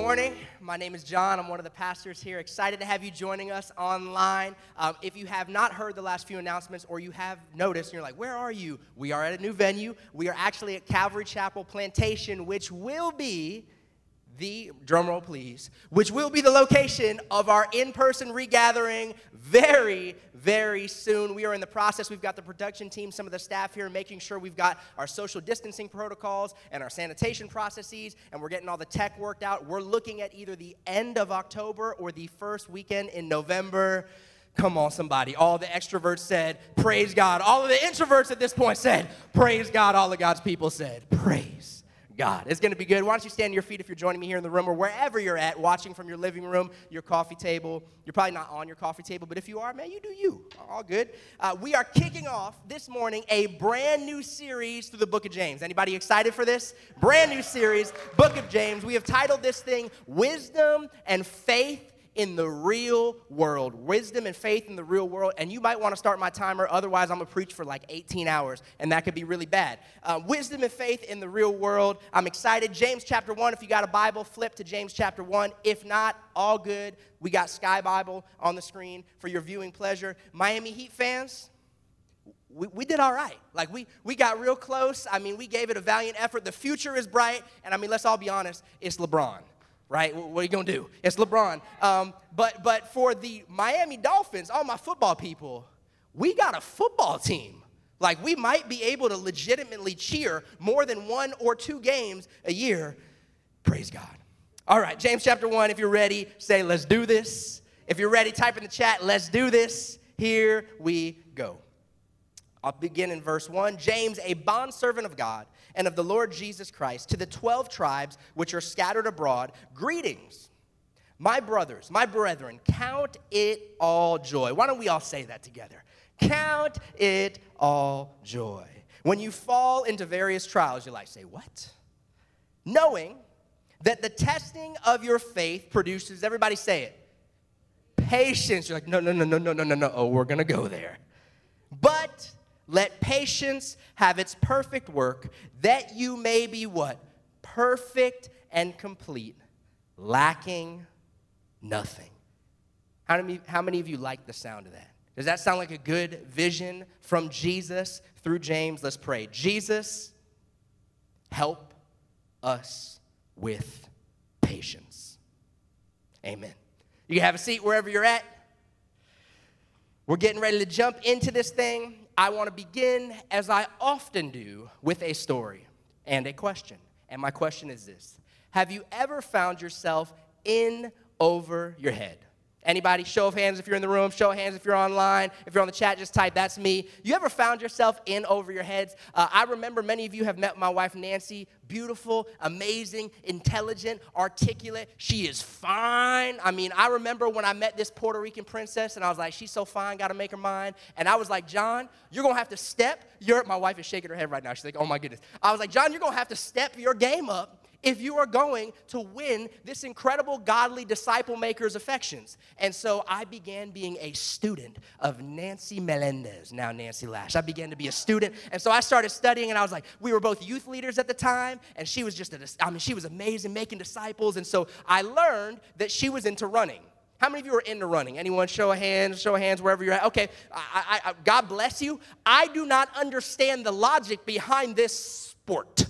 morning. My name is John. I'm one of the pastors here. Excited to have you joining us online. If you have not heard the last few announcements or you have noticed and you're like, where are you? We are at a new venue. We are actually at Calvary Chapel Plantation, which will be drumroll please, which will be the location of our in-person regathering very, very soon. We are in the process. We've got the production team, some of the staff here, making sure we've got our social distancing protocols and our sanitation processes, and we're getting all the tech worked out. We're looking at either the end of October or the first weekend in November. Come on, somebody. All the extroverts said, praise God. All of the introverts at this point said, praise God. All of God's people said, praise God. It's going to be good. Why don't you stand to your feet if you're joining me here in the room or wherever you're at, watching from your living room, your coffee table. You're probably not on your coffee table, but if you are, man, you do you. All good. We are kicking off this morning a brand new series through the book of James. Anybody excited for this? Brand new series, book of James. We have titled this thing, Wisdom and Faith in the Real World. Wisdom and faith in the real world. And you might want to start my timer. Otherwise, I'm going to preach for like 18 hours, and that could be really bad. Wisdom and faith in the real world. I'm excited. James chapter 1. If you got a Bible, flip to James chapter 1. If not, all good. We got Sky Bible on the screen for your viewing pleasure. Miami Heat fans, we did all right. Like, we got real close. I mean, we gave it a valiant effort. The future is bright. And, I mean, let's all be honest. It's LeBron. Right? What are you going to do? It's LeBron. But for the Miami Dolphins, all my football people, we got a football team. Like, we might be able to legitimately cheer more than 1 or 2 games a year. Praise God. All right, James chapter 1, if you're ready, say, let's do this. If you're ready, type in the chat, let's do this. Here we go. I'll begin in verse 1. James, a bondservant of God and of the Lord Jesus Christ, to the 12 tribes which are scattered abroad, greetings. My brothers, my brethren, count it all joy. Why don't we all say that together? Count it all joy. When you fall into various trials, you're like, say what? Knowing that the testing of your faith produces, everybody say it, patience. You're like, no. Oh, we're going to go there. But let patience have its perfect work, that you may be what? Perfect and complete, lacking nothing. How many of you like the sound of that? Does that sound like a good vision from Jesus through James? Let's pray. Jesus, help us with patience. Amen. You can have a seat wherever you're at. We're getting ready to jump into this thing. I want to begin, as I often do, with a story and a question. And my question is this. Have you ever found yourself in over your head? Anybody? Show of hands if you're in the room. Show of hands if you're online. If you're on the chat, just type, that's me. You ever found yourself in over your heads? I remember many of you have met my wife, Nancy. Beautiful, amazing, intelligent, articulate. She is fine. I mean, I remember when I met this Puerto Rican princess, and I was like, she's so fine, got to make her mine. And I was like, John, you're going to have to step my wife is shaking her head right now. She's like, oh, my goodness. I was like, John, you're going to have to step your game up if you are going to win this incredible godly disciple maker's affections. And so I began being a student of Nancy Melendez, now Nancy Lash. I began to be a student, and so I started studying, and I was like, we were both youth leaders at the time, and she was she was amazing, making disciples, and so I learned that she was into running. How many of you are into running? Anyone? Show of hands wherever you're at. Okay, God bless you. I do not understand the logic behind this sport.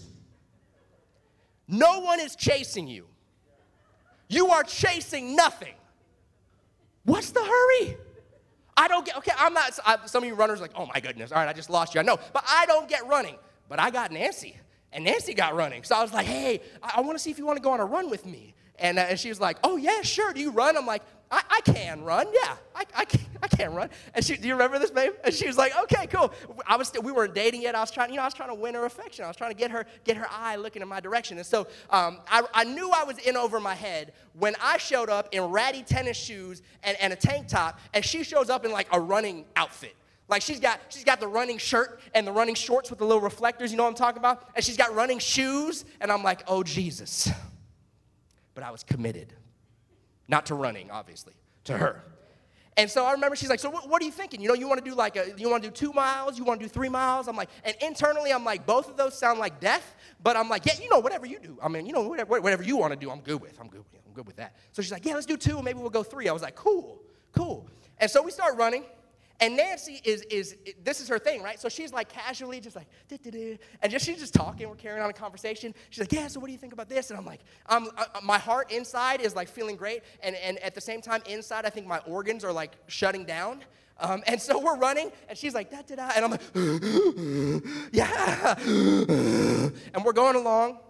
No one is chasing you. You are chasing nothing. What's the hurry? I don't get, okay, some of you runners are like, oh my goodness, all right, I just lost you. I know, but I don't get running. But I got Nancy, and Nancy got running. So I was like, hey, I want to see if you want to go on a run with me. And she was like, oh yeah, sure, do you run? I'm like, I can run, yeah, I can run. And do you remember this, babe? And she was like, okay, cool. We weren't dating yet. I was trying to win her affection. I was trying to get her eye looking in my direction. And so I knew I was in over my head when I showed up in ratty tennis shoes and a tank top, and she shows up in like a running outfit. Like she's got the running shirt and the running shorts with the little reflectors, you know what I'm talking about? And she's got running shoes, and I'm like, oh, Jesus. But I was committed. Not to running, obviously, to her. And so I remember she's like, so what are you thinking? You want to do you want to do 2 miles? You want to do 3 miles? I'm like, and internally I'm like, both of those sound like death, but I'm like, yeah, whatever you do. I mean, whatever you want to do, I'm good with. I'm good with that. So she's like, yeah, let's do 2, and maybe we'll go 3. I was like, cool. And so we start running. And Nancy this is her thing, right? So she's like casually just like, and she's just talking. We're carrying on a conversation. She's like, yeah, so what do you think about this? And I'm like, my heart inside is like feeling great. And at the same time, inside, I think my organs are like shutting down. And so we're running, and she's like, da-da-da. And I'm like, yeah. And we're going along,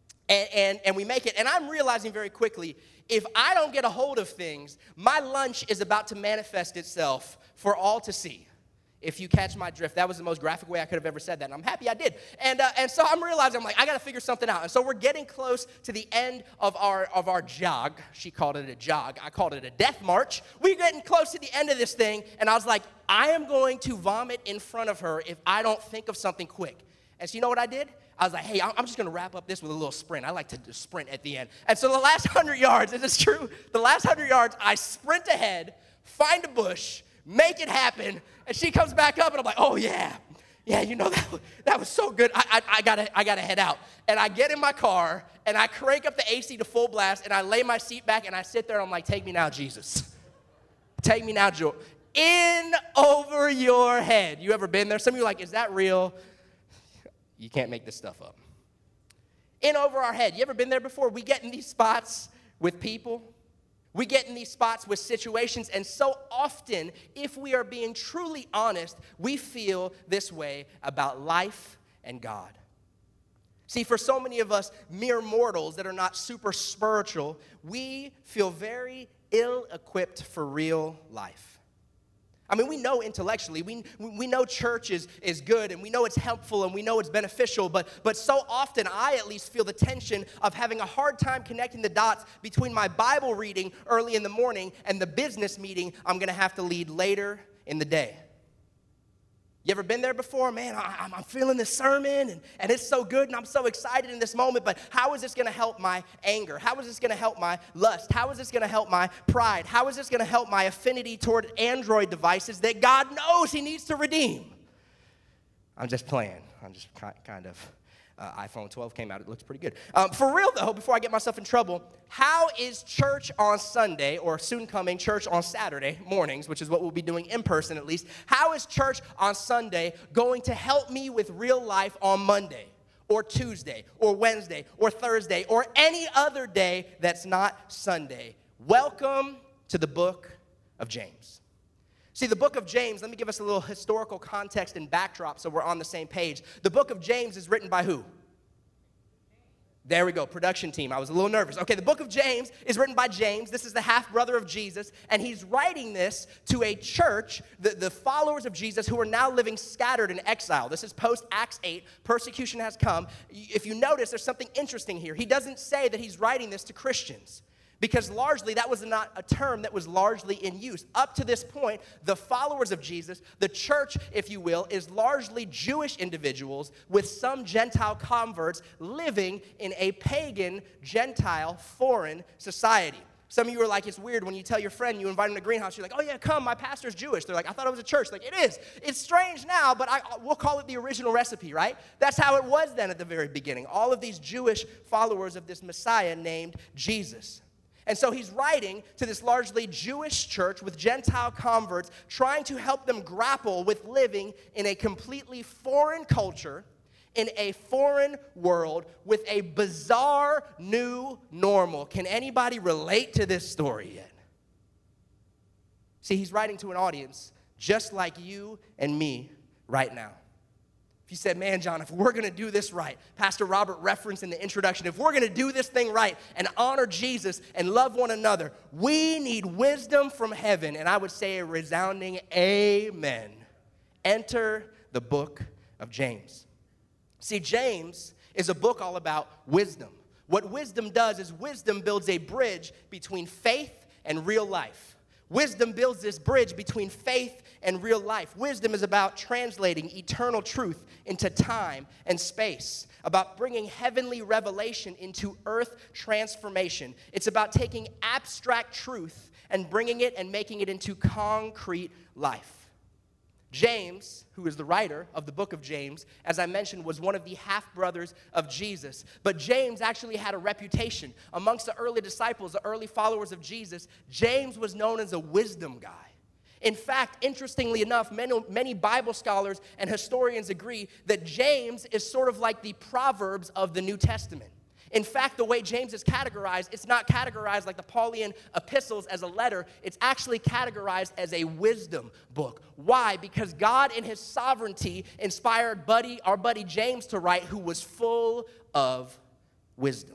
and we make it. And I'm realizing very quickly, if I don't get a hold of things, my lunch is about to manifest itself for all to see. If you catch my drift, that was the most graphic way I could have ever said that, and I'm happy I did. And so I'm realizing, I'm like, I got to figure something out. And so we're getting close to the end of our jog. She called it a jog. I called it a death march. We're getting close to the end of this thing, and I was like, I am going to vomit in front of her if I don't think of something quick. And so you know what I did? I was like, hey, I'm just going to wrap up this with a little sprint. I like to sprint at the end. And so the last 100 yards, this is true, the last 100 yards, I sprint ahead, find a bush, make it happen, and she comes back up, and I'm like, oh, yeah, that was so good. I gotta head out. And I get in my car, and I crank up the AC to full blast, and I lay my seat back, and I sit there, and I'm like, take me now, Jesus. Take me now, Joe. In over your head. You ever been there? Some of you are like, is that real? You can't make this stuff up. In over our head. You ever been there before? We get in these spots with people. We get in these spots with situations, and so often, if we are being truly honest, we feel this way about life and God. See, for so many of us mere mortals that are not super spiritual, we feel very ill-equipped for real life. I mean, we know intellectually, we know church is good, and we know it's helpful, and we know it's beneficial, but so often I at least feel the tension of having a hard time connecting the dots between my Bible reading early in the morning and the business meeting I'm going to have to lead later in the day. You ever been there before? Man, I'm feeling this sermon, and it's so good, and I'm so excited in this moment, but how is this going to help my anger? How is this going to help my lust? How is this going to help my pride? How is this going to help my affinity toward Android devices that God knows he needs to redeem? I'm just playing. I'm just kind of... iPhone 12 came out. It looks pretty good. For real, though, before I get myself in trouble, how is church on Sunday, or soon coming church on Saturday mornings, which is what we'll be doing in person at least, how is church on Sunday going to help me with real life on Monday, or Tuesday, or Wednesday, or Thursday, or any other day that's not Sunday? Welcome to the book of James. See, the book of James, let me give us a little historical context and backdrop so we're on the same page. The book of James is written by who? There we go, production team. I was a little nervous. Okay, the book of James is written by James. This is the half-brother of Jesus, and he's writing this to a church, the followers of Jesus, who are now living scattered in exile. This is post-Acts 8. Persecution has come. If you notice, there's something interesting here. He doesn't say that he's writing this to Christians, because largely that was not a term that was largely in use. Up to this point, the followers of Jesus, the church, if you will, is largely Jewish individuals with some Gentile converts living in a pagan, Gentile, foreign society. Some of you are like, it's weird when you tell your friend, you invite them to Greenhouse, you're like, oh yeah, come, my pastor's Jewish. They're like, I thought it was a church. Like, it is. It's strange now, but we'll call it the original recipe, right? That's how it was then at the very beginning. All of these Jewish followers of this Messiah named Jesus. And so he's writing to this largely Jewish church with Gentile converts, trying to help them grapple with living in a completely foreign culture, in a foreign world, with a bizarre new normal. Can anybody relate to this story yet? See, he's writing to an audience just like you and me right now. He said, man, John, if we're going to do this right, Pastor Robert referenced in the introduction, if we're going to do this thing right and honor Jesus and love one another, we need wisdom from heaven. And I would say a resounding amen. Enter the book of James. See, James is a book all about wisdom. What wisdom does is wisdom builds a bridge between faith and real life. Wisdom builds this bridge between faith and real life. Wisdom is about translating eternal truth into time and space, about bringing heavenly revelation into earth transformation. It's about taking abstract truth and bringing it and making it into concrete life. James, who is the writer of the book of James, as I mentioned, was one of the half-brothers of Jesus. But James actually had a reputation. Amongst the early disciples, the early followers of Jesus, James was known as a wisdom guy. In fact, interestingly enough, many Bible scholars and historians agree that James is sort of like the Proverbs of the New Testament. In fact, the way James is categorized, it's not categorized like the Pauline epistles as a letter. It's actually categorized as a wisdom book. Why? Because God in his sovereignty inspired our buddy James to write, who was full of wisdom.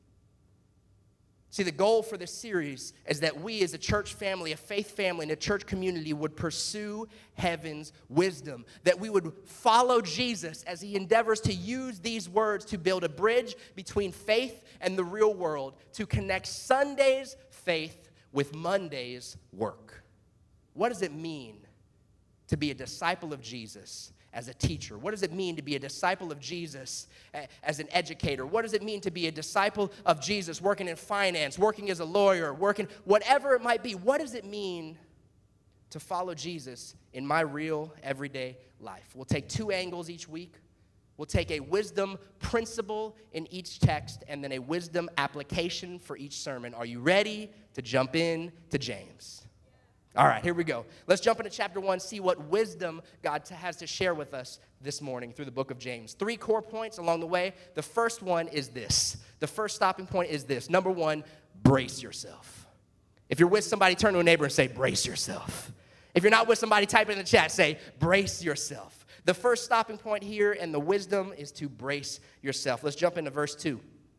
See, the goal for this series is that we as a church family, a faith family, and a church community would pursue heaven's wisdom, that we would follow Jesus as he endeavors to use these words to build a bridge between faith and the real world, to connect Sunday's faith with Monday's work. What does it mean to be a disciple of Jesus as a teacher? What does it mean to be a disciple of Jesus as an educator? What does it mean to be a disciple of Jesus working in finance, working as a lawyer, working, whatever it might be? What does it mean to follow Jesus in my real everyday life? We'll take 2 angles each week. We'll take a wisdom principle in each text and then a wisdom application for each sermon. Are you ready to jump in to James? All right, here we go. Let's jump into chapter 1, see what wisdom God has to share with us this morning through the book of James. 3 core points along the way. The first one is this. The first stopping point is this. Number 1, brace yourself. If you're with somebody, turn to a neighbor and say, brace yourself. If you're not with somebody, type it in the chat, say, brace yourself. The first stopping point here and the wisdom is to brace yourself. Let's jump into verse 2.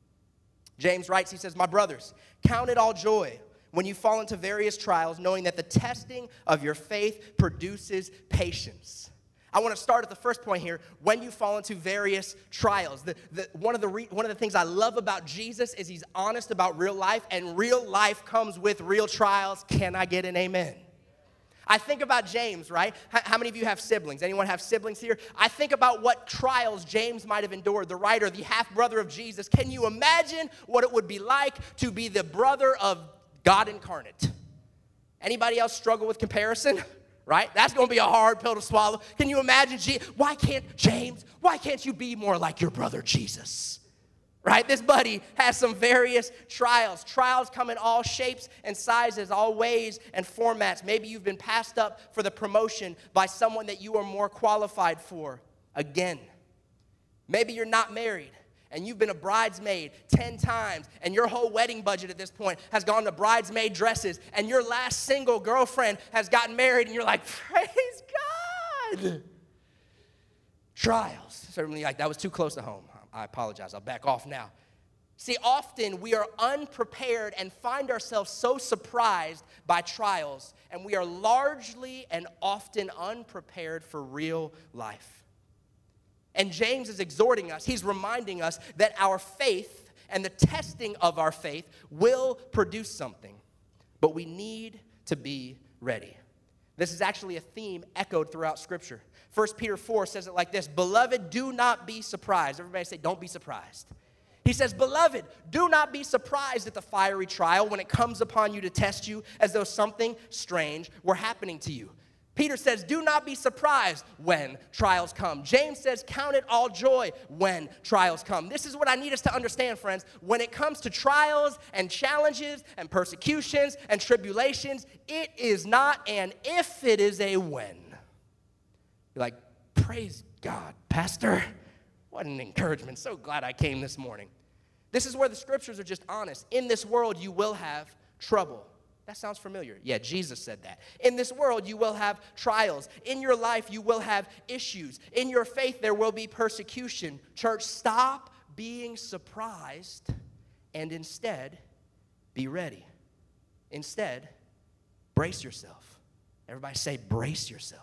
James writes, he says, "My brothers, count it all joy when you fall into various trials, knowing that the testing of your faith produces patience." I want to start at the first point here. When you fall into various trials, one of the things I love about Jesus is he's honest about real life, and real life comes with real trials. Can I get an amen? I think about James, right? How many of you have siblings? Anyone have siblings here? I think about what trials James might have endured, the writer, the half-brother of Jesus. Can you imagine what it would be like to be the brother of God incarnate? Anybody else struggle with comparison? Right? That's going to be a hard pill to swallow. Can you imagine, why can't you be more like your brother Jesus? Right? This buddy has some various trials. Trials come in all shapes and sizes, all ways and formats. Maybe you've been passed up for the promotion by someone that you are more qualified for. Again, maybe you're not married and you've been a bridesmaid 10 times, and your whole wedding budget at this point has gone to bridesmaid dresses, and your last single girlfriend has gotten married, and you're like, praise God. Trials. Certainly, like, that was too close to home. I apologize. I'll back off now. See, often we are unprepared and find ourselves so surprised by trials, and we are largely and often unprepared for real life. And James is exhorting us, he's reminding us that our faith and the testing of our faith will produce something, but we need to be ready. This is actually a theme echoed throughout Scripture. 1 Peter 4 says it like this: "Beloved, do not be surprised." Everybody say, don't be surprised. He says, "Beloved, do not be surprised at the fiery trial when it comes upon you to test you as though something strange were happening to you." Peter says, do not be surprised when trials come. James says, count it all joy when trials come. This is what I need us to understand, friends. When it comes to trials and challenges and persecutions and tribulations, it is not an if, it is a when. You're like, praise God, Pastor. What an encouragement. So glad I came this morning. This is where the scriptures are just honest. In this world, you will have trouble. That sounds familiar. Yeah, Jesus said that. In this world, you will have trials. In your life, you will have issues. In your faith, there will be persecution. Church, stop being surprised and instead be ready. Instead, brace yourself. Everybody say, brace yourself.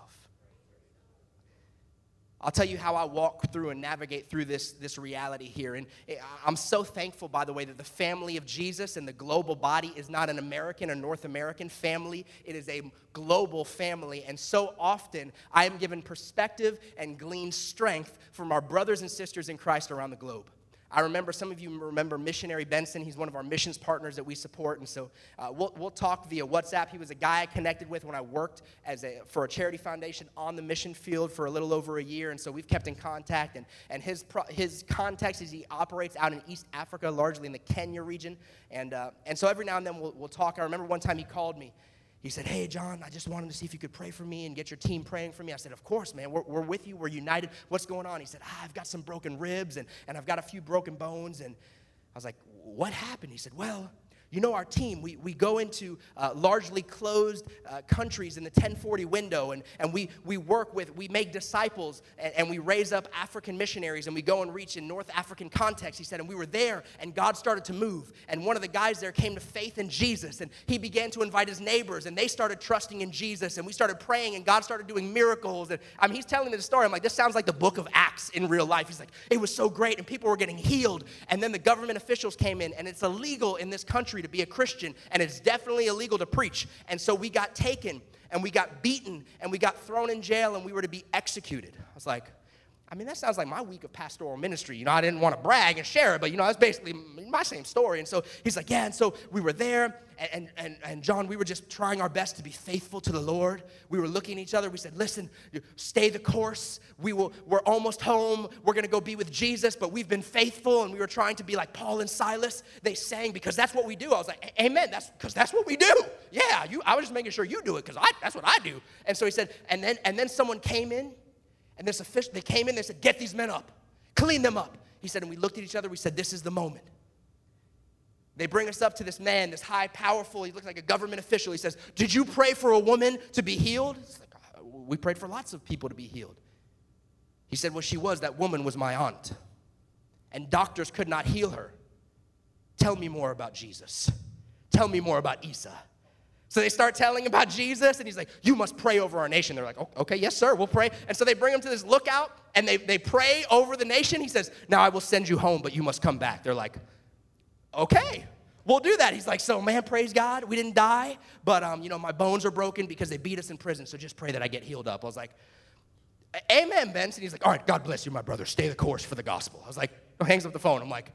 I'll tell you how I walk through and navigate through this reality here. And I'm so thankful, by the way, that the family of Jesus and the global body is not an American or North American family. It is a global family. And so often, I am given perspective and glean strength from our brothers and sisters in Christ around the globe. I remember, some of you remember Missionary Benson. He's one of our missions partners that we support, and so we'll talk via WhatsApp. He was a guy I connected with when I worked for a charity foundation on the mission field for a little over a year, and so we've kept in contact, and his context is he operates out in East Africa, largely in the Kenya region, and so every now and then we'll talk. I remember one time he called me. He said, hey, John, I just wanted to see if you could pray for me and get your team praying for me. I said, of course, man. We're with you. We're united. What's going on? He said, I've got some broken ribs, and I've got a few broken bones. And I was like, what happened? He said, well, you know our team, we go into largely closed countries in the 1040 window, and we make disciples, and we raise up African missionaries, and we go and reach in North African context. He said, and we were there, and God started to move, and one of the guys there came to faith in Jesus, and he began to invite his neighbors, and they started trusting in Jesus, and we started praying, and God started doing miracles. And I mean, he's telling me the story. I'm like, this sounds like the book of Acts in real life. He's like, it was so great, and people were getting healed, and then the government officials came in, and it's illegal in this country to be a Christian, and it's definitely illegal to preach. And so we got taken, and we got beaten, and we got thrown in jail, and we were to be executed. I was like, I mean, that sounds like my week of pastoral ministry. You know, I didn't want to brag and share it, but, you know, that's basically my same story. And so he's like, yeah, and so we were there, and John, we were just trying our best to be faithful to the Lord. We were looking at each other. We said, listen, stay the course. We're almost home. We're going to go be with Jesus, but we've been faithful, and we were trying to be like Paul and Silas. They sang because that's what we do. I was like, amen, because that's what we do. Yeah, I was just making sure you do it because that's what I do. And so he said, and then someone came in, and they came in, they said, get these men up, clean them up. He said, and we looked at each other, we said, this is the moment. They bring us up to this man, this high, powerful, he looks like a government official. He says, did you pray for a woman to be healed? It's like, we prayed for lots of people to be healed. He said, well, that woman was my aunt, and doctors could not heal her. Tell me more about Jesus. Tell me more about Isa. So they start telling about Jesus, and he's like, you must pray over our nation. They're like, oh, okay, yes, sir, we'll pray. And so they bring him to this lookout, and they pray over the nation. He says, now I will send you home, but you must come back. They're like, okay, we'll do that. He's like, so man, praise God, we didn't die, but my bones are broken because they beat us in prison, so just pray that I get healed up. I was like, amen, Benson. He's like, all right, God bless you, my brother. Stay the course for the gospel. I was like, hangs up the phone. I'm like,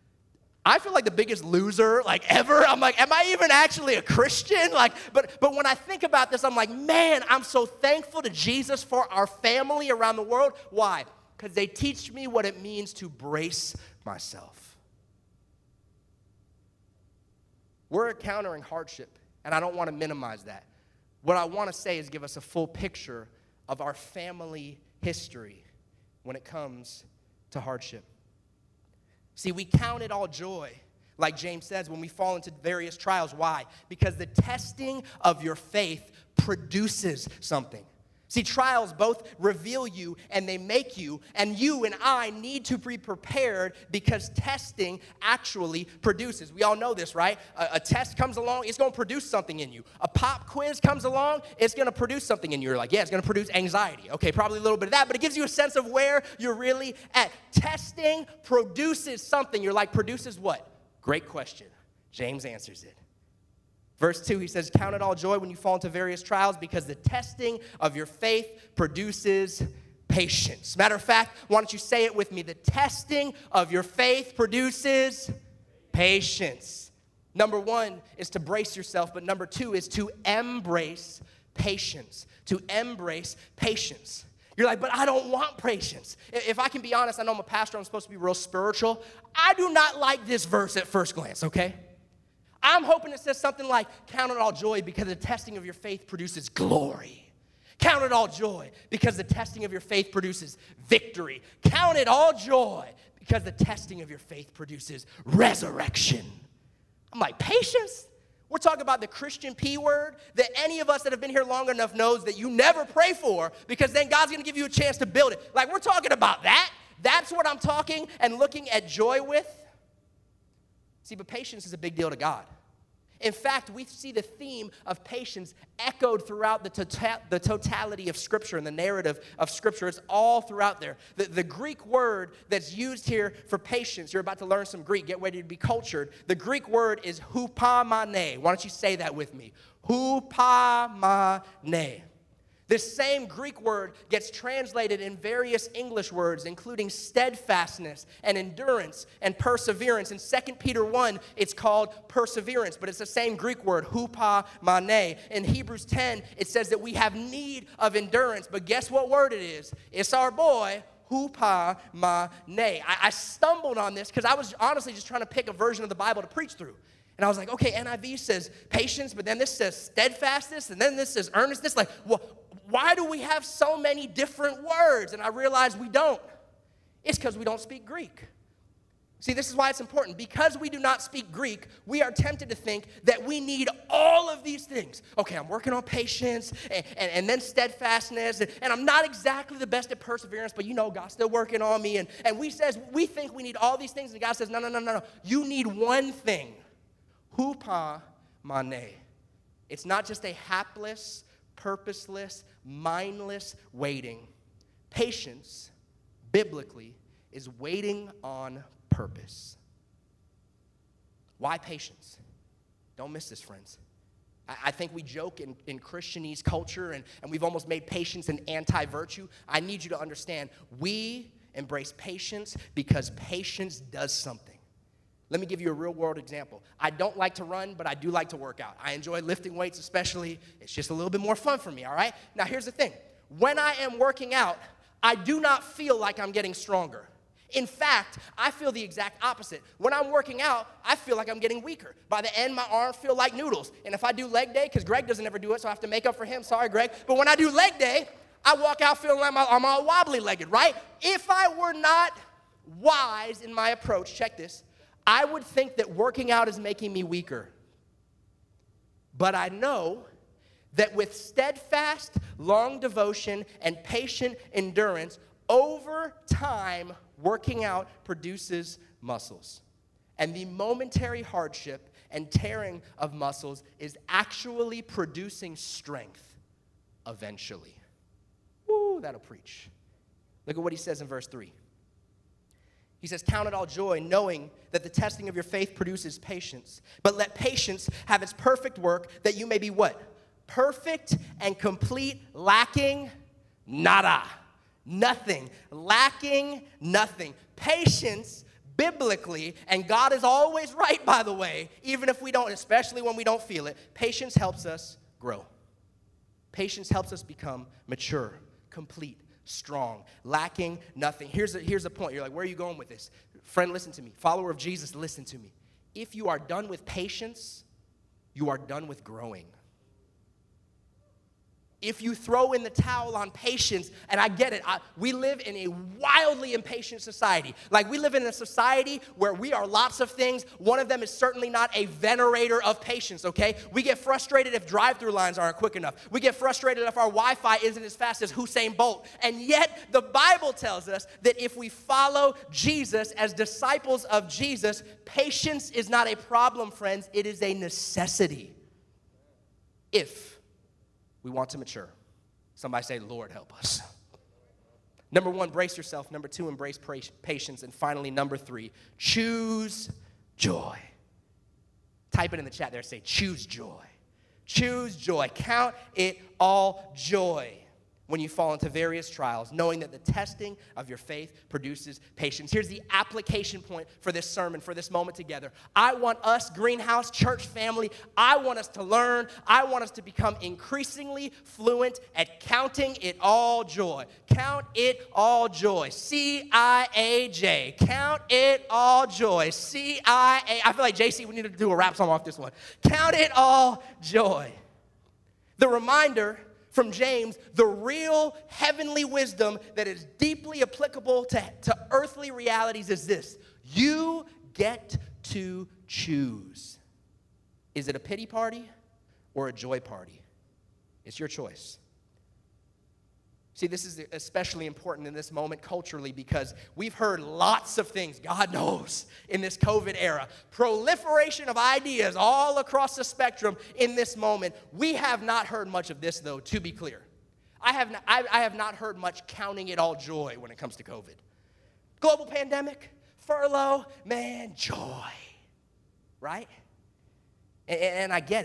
I feel like the biggest loser, ever. I'm like, am I even actually a Christian? But when I think about this, I'm like, man, I'm so thankful to Jesus for our family around the world. Why? Because they teach me what it means to brace myself. We're encountering hardship, and I don't want to minimize that. What I want to say is give us a full picture of our family history when it comes to hardship. See, we count it all joy, like James says, when we fall into various trials. Why? Because the testing of your faith produces something. See, trials both reveal you and they make you, and you and I need to be prepared because testing actually produces. We all know this, right? A test comes along, it's going to produce something in you. A pop quiz comes along, it's going to produce something in you. You're like, yeah, it's going to produce anxiety. Okay, probably a little bit of that, but it gives you a sense of where you're really at. Testing produces something. You're like, produces what? Great question. James answers it. Verse 2, he says, count it all joy when you fall into various trials because the testing of your faith produces patience. Matter of fact, why don't you say it with me? The testing of your faith produces patience. Number one is to brace yourself, but number two is to embrace patience. To embrace patience. You're like, but I don't want patience. If I can be honest, I know I'm a pastor, I'm supposed to be real spiritual. I do not like this verse at first glance, okay? I'm hoping it says something like, count it all joy because the testing of your faith produces glory. Count it all joy because the testing of your faith produces victory. Count it all joy because the testing of your faith produces resurrection. I'm like, patience? We're talking about the Christian P word that any of us that have been here long enough knows that you never pray for because then God's going to give you a chance to build it. Like, we're talking about that. That's what I'm talking and looking at joy with. See, but patience is a big deal to God. In fact, we see the theme of patience echoed throughout the totality of Scripture and the narrative of Scripture. It's all throughout there. The Greek word that's used here for patience, you're about to learn some Greek, get ready to be cultured. The Greek word is hupomone. Why don't you say that with me? Hupomone. This same Greek word gets translated in various English words, including steadfastness and endurance and perseverance. In 2 Peter 1, it's called perseverance, but it's the same Greek word, hupomone. In Hebrews 10, it says that we have need of endurance, but guess what word it is? It's our boy, hupomone. I stumbled on this because I was honestly just trying to pick a version of the Bible to preach through. And I was like, okay, NIV says patience, but then this says steadfastness, and then this says earnestness. Like, well, why do we have so many different words? And I realized we don't. It's because we don't speak Greek. See, this is why it's important. Because we do not speak Greek, we are tempted to think that we need all of these things. Okay, I'm working on patience and then steadfastness, and I'm not exactly the best at perseverance, but God's still working on me. And we think we need all these things, and God says, no. You need one thing, hupomone. It's not just a hapless, purposeless, mindless waiting. Patience, biblically, is waiting on purpose. Why patience? Don't miss this, friends. I think we joke in Christianese culture, and we've almost made patience an anti-virtue. I need you to understand, we embrace patience because patience does something. Let me give you a real-world example. I don't like to run, but I do like to work out. I enjoy lifting weights especially. It's just a little bit more fun for me, all right? Now, here's the thing. When I am working out, I do not feel like I'm getting stronger. In fact, I feel the exact opposite. When I'm working out, I feel like I'm getting weaker. By the end, my arms feel like noodles. And if I do leg day, because Greg doesn't ever do it, so I have to make up for him. Sorry, Greg. But when I do leg day, I walk out feeling like I'm all wobbly-legged, right? If I were not wise in my approach, check this, I would think that working out is making me weaker. But I know that with steadfast, long devotion and patient endurance, over time, working out produces muscles. And the momentary hardship and tearing of muscles is actually producing strength eventually. Woo, that'll preach. Look at what he says in verse 3. He says, count it all joy, knowing that the testing of your faith produces patience. But let patience have its perfect work, that you may be what? Perfect and complete, lacking nada. Nothing. Lacking nothing. Patience, biblically, and God is always right, by the way, even if we don't, especially when we don't feel it, patience helps us grow. Patience helps us become mature, complete, strong, lacking nothing. Here's the point. You're like, where are you going with this? Friend, listen to me. Follower of Jesus, listen to me. If you are done with patience, you are done with growing. If you throw in the towel on patience, and I get it, we live in a wildly impatient society. Like, we live in a society where we are lots of things. One of them is certainly not a venerator of patience, okay? We get frustrated if drive-through lines aren't quick enough. We get frustrated if our Wi-Fi isn't as fast as Usain Bolt. And yet, the Bible tells us that if we follow Jesus as disciples of Jesus, patience is not a problem, friends. It is a necessity. If we want to mature. Somebody say, Lord, help us. Number 1, brace yourself. Number 2, embrace patience. And finally, number 3, choose joy. Type it in the chat there. Say, choose joy. Choose joy. Count it all joy when you fall into various trials, knowing that the testing of your faith produces patience. Here's the application point for this sermon, for this moment together. I want us, Greenhouse Church family, I want us to learn, I want us to become increasingly fluent at counting it all joy. Count it all joy. C-I-A-J. Count it all joy. C-I-A. I feel like JC, we need to do a rap song off this one. Count it all joy. The reminder from James, the real heavenly wisdom that is deeply applicable to earthly realities is this. You get to choose. Is it a pity party or a joy party? It's your choice. See, this is especially important in this moment culturally because we've heard lots of things, God knows, in this COVID era. Proliferation of ideas all across the spectrum in this moment. We have not heard much of this, though, to be clear. I have not heard much counting it all joy when it comes to COVID. Global pandemic, furlough, man, joy, right? And I get it.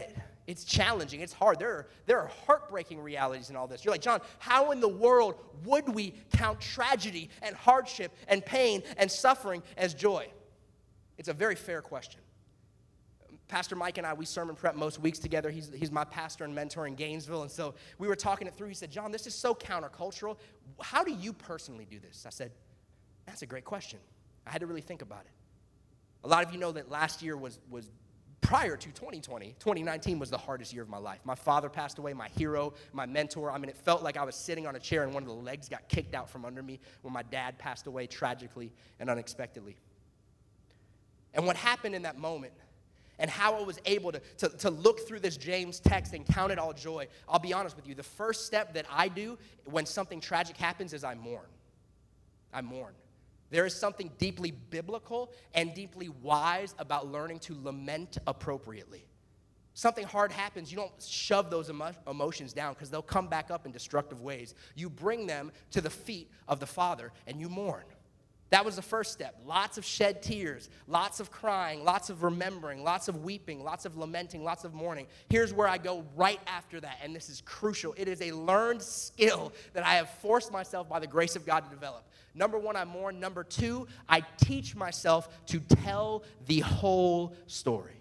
It's challenging. It's hard. There are heartbreaking realities in all this. You're like, John, how in the world would we count tragedy and hardship and pain and suffering as joy? It's a very fair question. Pastor Mike and I, we sermon prep most weeks together. He's my pastor and mentor in Gainesville. And so we were talking it through. He said, John, this is so countercultural. How do you personally do this? I said, that's a great question. I had to really think about it. A lot of you know that last year was prior to 2020, 2019 was the hardest year of my life. My father passed away, my hero, my mentor. I mean, it felt like I was sitting on a chair and one of the legs got kicked out from under me when my dad passed away tragically and unexpectedly. And what happened in that moment and how I was able to look through this James text and count it all joy, I'll be honest with you, the first step that I do when something tragic happens is I mourn. I mourn. There is something deeply biblical and deeply wise about learning to lament appropriately. Something hard happens, you don't shove those emotions down because they'll come back up in destructive ways. You bring them to the feet of the Father and you mourn. That was the first step. Lots of shed tears, lots of crying, lots of remembering, lots of weeping, lots of lamenting, lots of mourning. Here's where I go right after that, and this is crucial. It is a learned skill that I have forced myself by the grace of God to develop. Number one, I mourn. Number two, I teach myself to tell the whole story.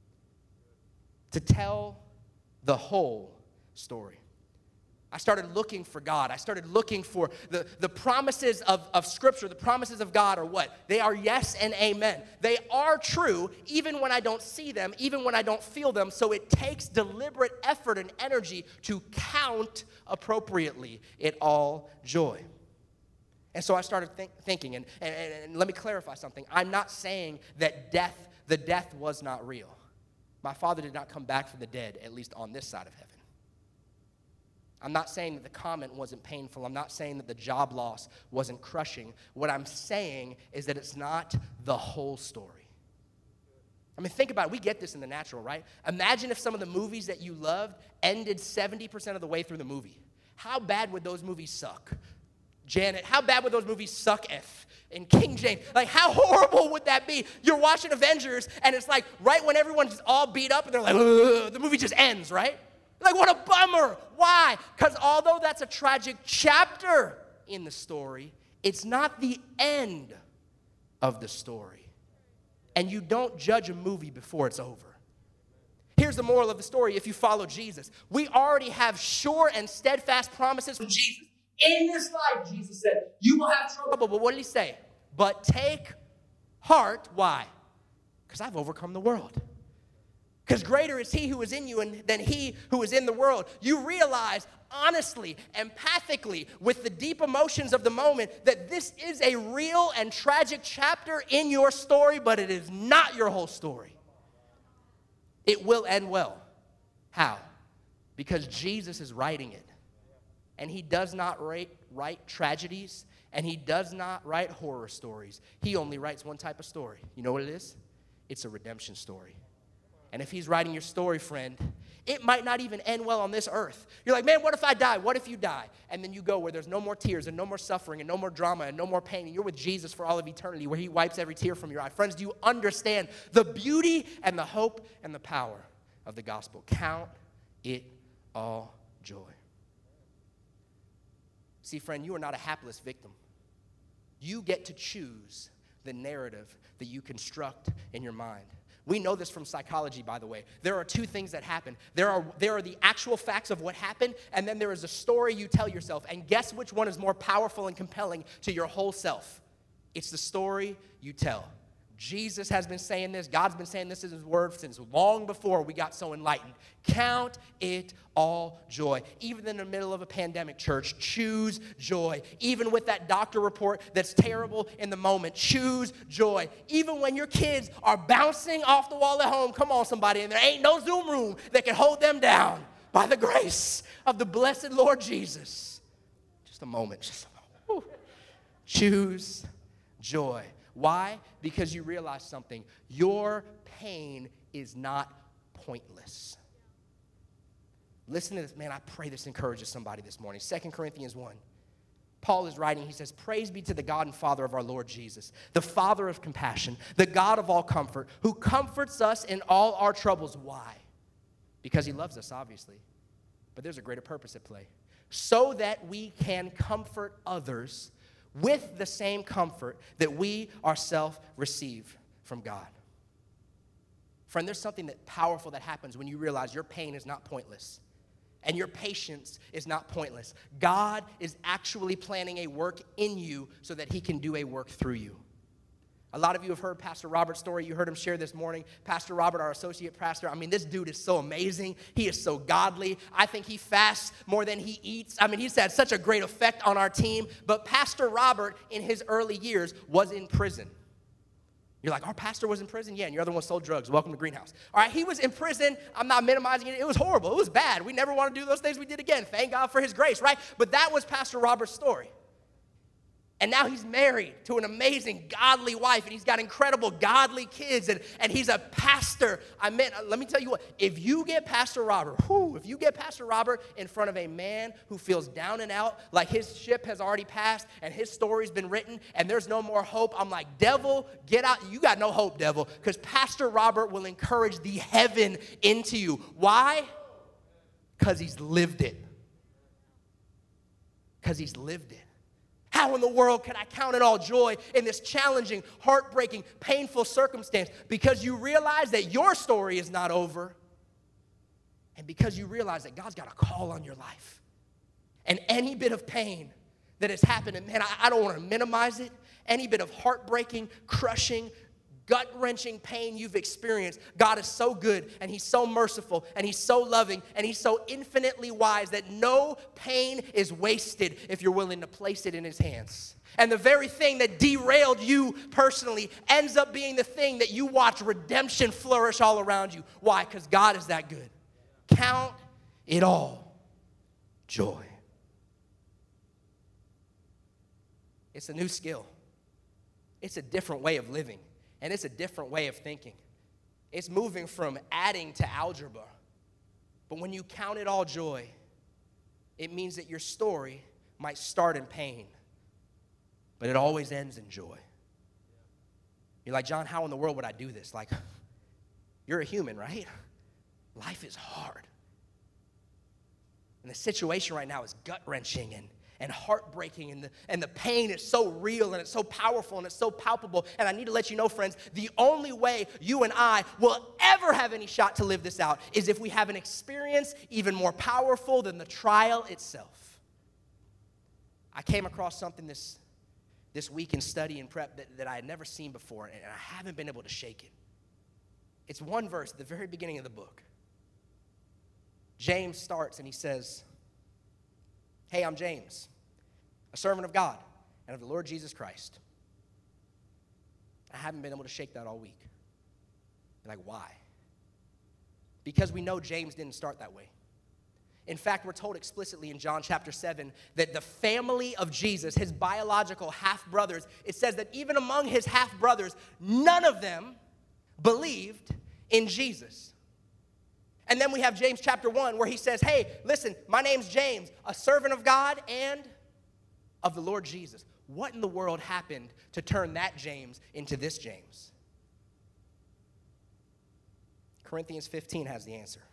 To tell the whole story. I started looking for God. I started looking for the promises of Scripture. The promises of God are what? They are yes and amen. They are true even when I don't see them, even when I don't feel them. So it takes deliberate effort and energy to count appropriately it all joy. And so I started thinking, and let me clarify something. I'm not saying that the death was not real. My father did not come back from the dead, at least on this side of heaven. I'm not saying that the comment wasn't painful. I'm not saying that the job loss wasn't crushing. What I'm saying is that it's not the whole story. I mean, think about it. We get this in the natural, right? Imagine if some of the movies that you loved ended 70% of the way through the movie. How bad would those movies suck? Janet, how bad would those movies suck if? In King James, like how horrible would that be? You're watching Avengers and it's like right when everyone's all beat up and they're like, ugh, the movie just ends, right? Like what a bummer. Why? Because although that's a tragic chapter in the story, it's not the end of the story. And you don't judge a movie before it's over. Here's the moral of the story if you follow Jesus. We already have sure and steadfast promises from Jesus. In this life, Jesus said, you will have trouble. But what did he say? But take heart. Why? Because I've overcome the world. Because greater is he who is in you than he who is in the world. You realize honestly, empathically, with the deep emotions of the moment, that this is a real and tragic chapter in your story, but it is not your whole story. It will end well. How? Because Jesus is writing it. And he does not write tragedies, and he does not write horror stories. He only writes one type of story. You know what it is? It's a redemption story. And if he's writing your story, friend, it might not even end well on this earth. You're like, man, what if I die? What if you die? And then you go where there's no more tears and no more suffering and no more drama and no more pain. And you're with Jesus for all of eternity where he wipes every tear from your eye. Friends, do you understand the beauty and the hope and the power of the gospel? Count it all joy. See, friend, you are not a hapless victim. You get to choose the narrative that you construct in your mind. We know this from psychology, by the way. There are two things that happen. There are the actual facts of what happened, and then there is a story you tell yourself. And guess which one is more powerful and compelling to your whole self? It's the story you tell. Jesus has been saying this. God's been saying this in his word since long before we got so enlightened. Count it all joy. Even in the middle of a pandemic, church, choose joy. Even with that doctor report that's terrible in the moment, choose joy. Even when your kids are bouncing off the wall at home, come on somebody, and there ain't no Zoom room that can hold them down by the grace of the blessed Lord Jesus. Just a moment. Whew. Choose joy. Why? Because you realize something. Your pain is not pointless. Listen to this. Man, I pray this encourages somebody this morning. 2 Corinthians 1. Paul is writing, he says, praise be to the God and Father of our Lord Jesus, the Father of compassion, the God of all comfort, who comforts us in all our troubles. Why? Because he loves us, obviously. But there's a greater purpose at play. So that we can comfort others with the same comfort that we ourselves receive from God. Friend, there's something that powerful that happens when you realize your pain is not pointless and your patience is not pointless. God is actually planning a work in you so that he can do a work through you. A lot of you have heard Pastor Robert's story. You heard him share this morning. Pastor Robert, our associate pastor, I mean, this dude is so amazing. He is so godly. I think he fasts more than he eats. I mean, he's had such a great effect on our team. But Pastor Robert, in his early years, was in prison. You're like, our pastor was in prison? Yeah, and your other one sold drugs. Welcome to Greenhouse. All right, he was in prison. I'm not minimizing it. It was horrible. It was bad. We never want to do those things we did again. Thank God for his grace, right? But that was Pastor Robert's story. And now he's married to an amazing, godly wife, and he's got incredible, godly kids, and he's a pastor. Let me tell you what, if you get Pastor Robert in front of a man who feels down and out, like his ship has already passed, and his story's been written, and there's no more hope, I'm like, devil, get out. You got no hope, devil, because Pastor Robert will encourage the heaven into you. Why? Because he's lived it. Because he's lived it. How in the world can I count it all joy in this challenging, heartbreaking, painful circumstance? Because you realize that your story is not over. And because you realize that God's got a call on your life. And any bit of pain that has happened, and man, I don't want to minimize it, any bit of heartbreaking, crushing, gut-wrenching pain you've experienced, God is so good, and he's so merciful, and he's so loving, and he's so infinitely wise that no pain is wasted if you're willing to place it in his hands. And the very thing that derailed you personally ends up being the thing that you watch redemption flourish all around you. Why? Because God is that good. Count it all joy. It's a new skill. It's a different way of living. And it's a different way of thinking. It's moving from adding to algebra. But when you count it all joy, it means that your story might start in pain, but it always ends in joy. You're like, John, how in the world would I do this? Like, you're a human, right? Life is hard. And the situation right now is gut-wrenching and heartbreaking, and the pain is so real, and it's so powerful, and it's so palpable. And I need to let you know, friends, the only way you and I will ever have any shot to live this out is if we have an experience even more powerful than the trial itself. I came across something this week in study and prep that I had never seen before, and I haven't been able to shake it. It's one verse at the very beginning of the book. James starts, and he says, "Hey, I'm James, a servant of God and of the Lord Jesus Christ." I haven't been able to shake that all week. You're like, why? Because we know James didn't start that way. In fact, we're told explicitly in John chapter 7 that the family of Jesus, his biological half-brothers, it says that even among his half-brothers, none of them believed in Jesus. And then we have James chapter 1 where he says, hey, listen, my name's James, a servant of God and of the Lord Jesus. What in the world happened to turn that James into this James? Corinthians 15 has the answer.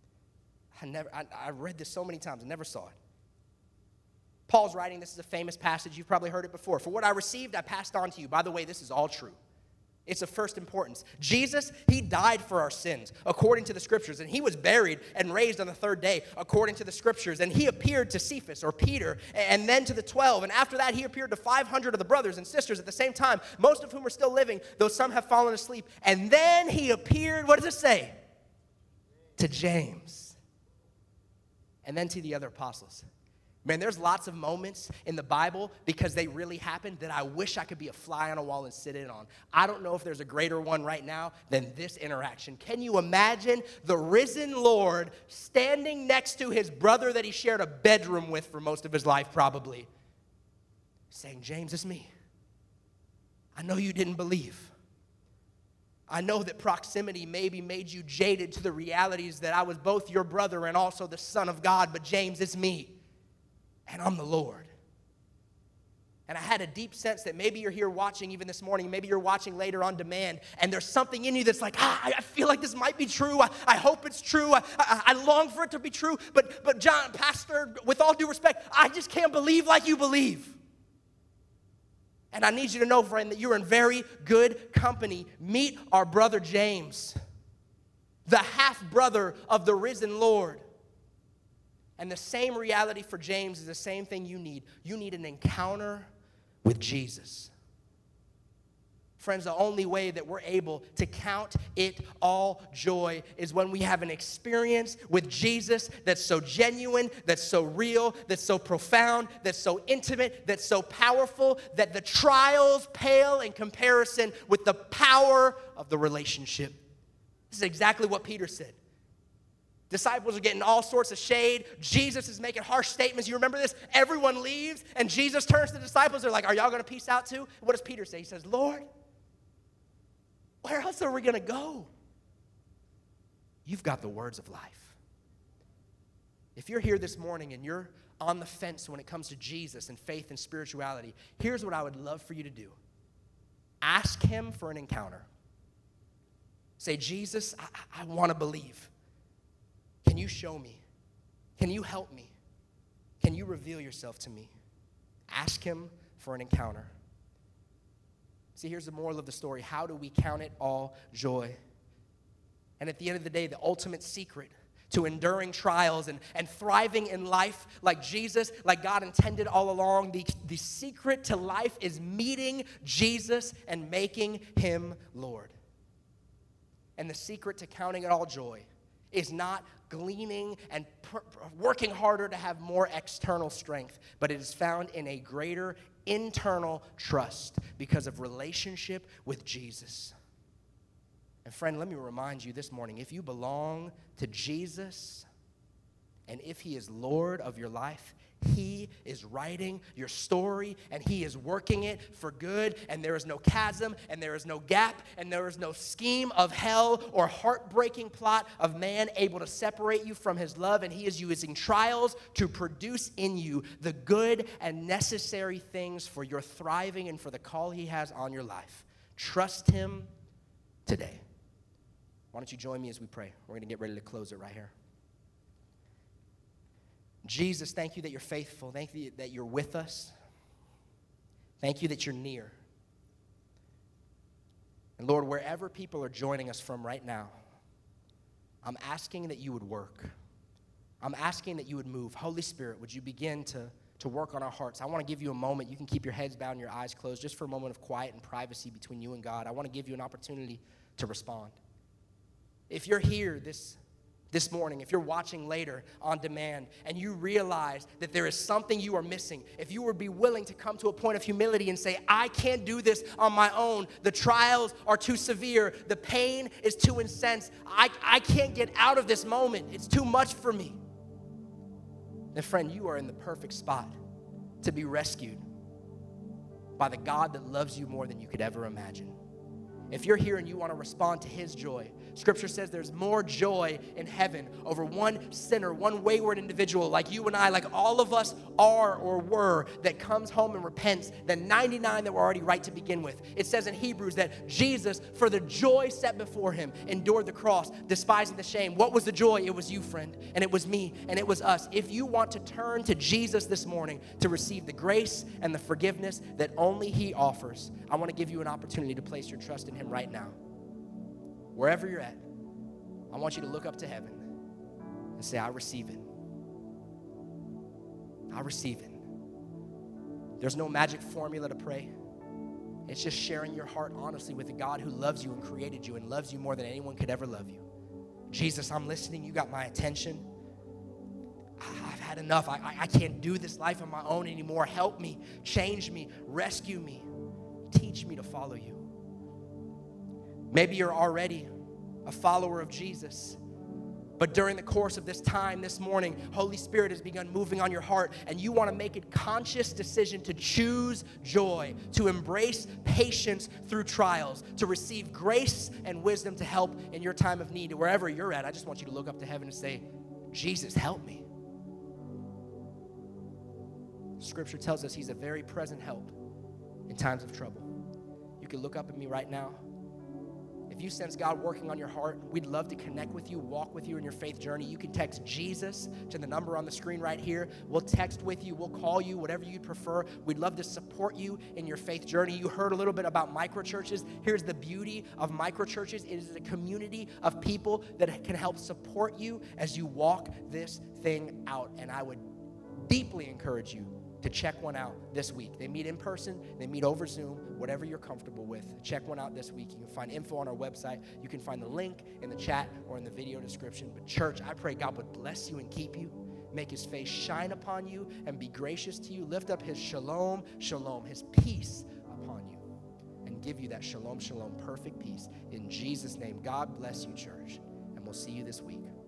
I read this so many times, I never saw it. Paul's writing, this is a famous passage, you've probably heard it before. For what I received, I passed on to you. By the way, this is all true. It's of first importance. Jesus, he died for our sins, according to the scriptures, and he was buried and raised on the third day, according to the scriptures, and he appeared to Cephas, or Peter, and then to the 12, and after that, he appeared to 500 of the brothers and sisters at the same time, most of whom are still living, though some have fallen asleep, and then he appeared, what does it say? To James, and then to the other apostles. Man, there's lots of moments in the Bible, because they really happened, that I wish I could be a fly on a wall and sit in on. I don't know if there's a greater one right now than this interaction. Can you imagine the risen Lord standing next to his brother that he shared a bedroom with for most of his life probably, saying, James, it's me. I know you didn't believe. I know that proximity maybe made you jaded to the realities that I was both your brother and also the Son of God, but James, it's me. And I'm the Lord. And I had a deep sense that maybe you're here watching even this morning, maybe you're watching later on demand, and there's something in you that's like, I feel like this might be true. I hope it's true. I long for it to be true. But John, Pastor, with all due respect, I just can't believe like you believe. And I need you to know, friend, that you're in very good company. Meet our brother James, the half-brother of the risen Lord. And the same reality for James is the same thing you need. You need an encounter with Jesus. Friends, the only way that we're able to count it all joy is when we have an experience with Jesus that's so genuine, that's so real, that's so profound, that's so intimate, that's so powerful, that the trials pale in comparison with the power of the relationship. This is exactly what Peter said. Disciples are getting all sorts of shade. Jesus is making harsh statements. You remember this? Everyone leaves, and Jesus turns to the disciples. They're like, are y'all going to peace out too? What does Peter say? He says, Lord, where else are we going to go? You've got the words of life. If you're here this morning and you're on the fence when it comes to Jesus and faith and spirituality, here's what I would love for you to do. Ask him for an encounter. Say, Jesus, I want to believe. Can you show me? Can you help me? Can you reveal yourself to me? Ask him for an encounter. See, here's the moral of the story. How do we count it all joy? And at the end of the day, the ultimate secret to enduring trials and thriving in life like Jesus, like God intended all along, the secret to life is meeting Jesus and making him Lord. And the secret to counting it all joy is not gleaning and working harder to have more external strength, but it is found in a greater internal trust because of relationship with Jesus. And friend, let me remind you this morning, if you belong to Jesus and if he is Lord of your life, he is writing your story and he is working it for good, and there is no chasm and there is no gap and there is no scheme of hell or heartbreaking plot of man able to separate you from his love, and he is using trials to produce in you the good and necessary things for your thriving and for the call he has on your life. Trust him today. Why don't you join me as we pray? We're going to get ready to close it right here. Jesus, thank you that you're faithful. Thank you that you're with us. Thank you that you're near. And Lord, wherever people are joining us from right now, I'm asking that you would work. I'm asking that you would move. Holy Spirit, would you begin to work on our hearts? I want to give you a moment. You can keep your heads bowed and your eyes closed just for a moment of quiet and privacy between you and God. I want to give you an opportunity to respond. If you're here this morning, if you're watching later on demand and you realize that there is something you are missing, if you would be willing to come to a point of humility and say, I can't do this on my own. The trials are too severe. The pain is too intense. I can't get out of this moment. It's too much for me. Then friend, you are in the perfect spot to be rescued by the God that loves you more than you could ever imagine. If you're here and you want to respond to his joy, Scripture says there's more joy in heaven over one sinner, one wayward individual like you and I, like all of us are or were, that comes home and repents, than 99 that were already right to begin with. It says in Hebrews that Jesus, for the joy set before him, endured the cross, despising the shame. What was the joy? It was you, friend, and it was me, and it was us. If you want to turn to Jesus this morning to receive the grace and the forgiveness that only he offers, I want to give you an opportunity to place your trust in him right now. Wherever you're at, I want you to look up to heaven and say, I receive it. I receive it. There's no magic formula to pray. It's just sharing your heart honestly with a God who loves you and created you and loves you more than anyone could ever love you. Jesus, I'm listening. You got my attention. I've had enough. I can't do this life on my own anymore. Help me, change me, rescue me, teach me to follow you. Maybe you're already a follower of Jesus, but during the course of this time this morning, Holy Spirit has begun moving on your heart, and you want to make a conscious decision to choose joy, to embrace patience through trials, to receive grace and wisdom to help in your time of need. Wherever you're at, I just want you to look up to heaven and say, Jesus, help me. Scripture tells us he's a very present help in times of trouble. You can look up at me right now. If you sense God working on your heart, we'd love to connect with you, walk with you in your faith journey. You can text Jesus to the number on the screen right here. We'll text with you. We'll call you, whatever you'd prefer. We'd love to support you in your faith journey. You heard a little bit about microchurches. Here's the beauty of microchurches. It is a community of people that can help support you as you walk this thing out. And I would deeply encourage you to check one out this week. They meet in person, they meet over Zoom, whatever you're comfortable with. Check one out this week. You can find info on our website. You can find the link in the chat or in the video description. But church, I pray God would bless you and keep you, make his face shine upon you and be gracious to you. Lift up his shalom, shalom, his peace upon you, and give you that shalom, shalom, perfect peace. In Jesus' name, God bless you, church, and we'll see you this week.